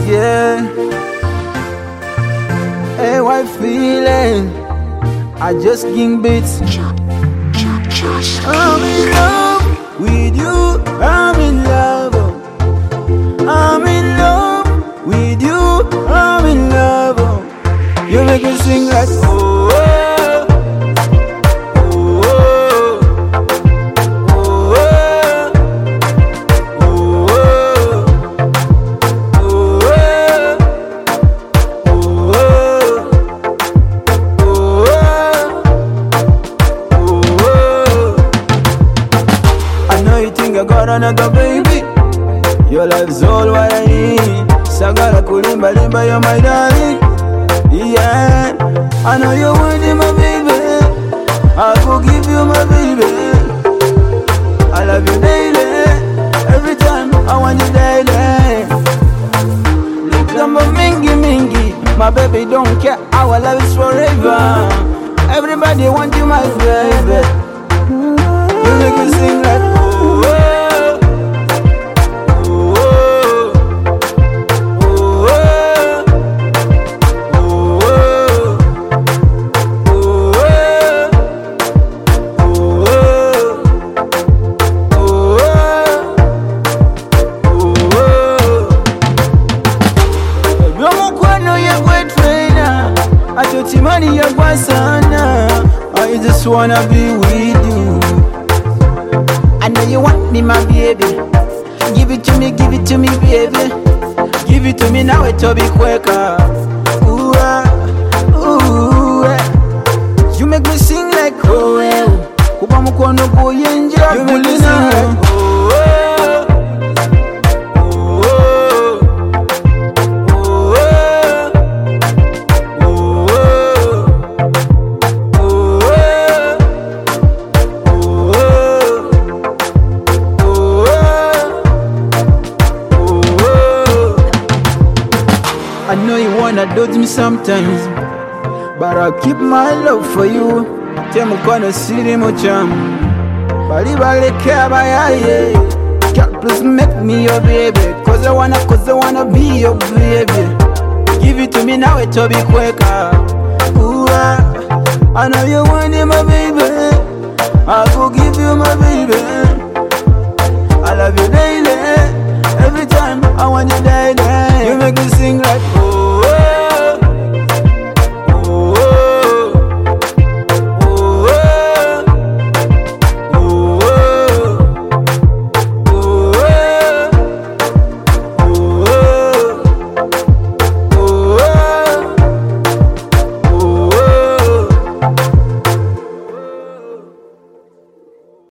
yeah. Hey, what feeling? I just king beats. I'm in love with you. I'm in love. I'm in love with you. I'm in love. You make me sing like oh. I got another baby. Your life's all what I need. Sagara kulimba limba, you're my darling. Yeah, I know you want it, my baby. I will give you my baby. I love you daily. Every time I want you daily. Little mingy mingy, my baby don't care. Our love is forever. Everybody want you, my baby. You make me sing like oh. Money ya kwa sana, I just wanna be with you. I know you want me, my baby. Give it to me, baby. Give it to me now, it'll be quicker. Ooh, ooh, you make me sing like oh, kuba mukono kuyenja. You make me sing like oh. I know you wanna dodge me sometimes, but I'll keep my love for you. Tell me gonna see them cham. Bali care by aye. Girl, please make me your baby. Cause I wanna be your baby. Give it to me now, it'll be quicker. Ooh, I know you want it, my baby. I will give you my baby. I love you daily. Every time I want you daily. You make me sing like